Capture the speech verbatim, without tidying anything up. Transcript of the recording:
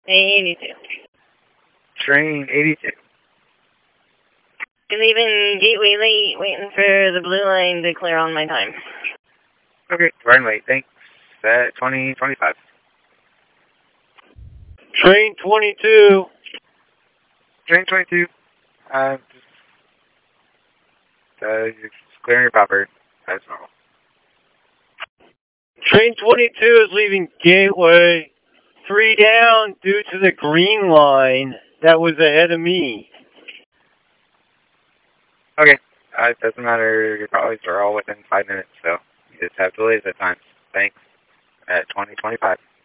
eighty-two. Train eighty-two. You're leaving Gateway late, waiting for the blue line to clear on my time. Okay, running late. Thanks. At twenty twenty-five. Train twenty-two. Train twenty-two. Uh, just, uh, just clearing your popper. That's normal. Train twenty-two is leaving Gateway. Three down due to the green line that was ahead of me. Okay. Uh, it doesn't matter. Your colleagues are all within five minutes, so you just have delays at times. Thanks. At twenty twenty-five.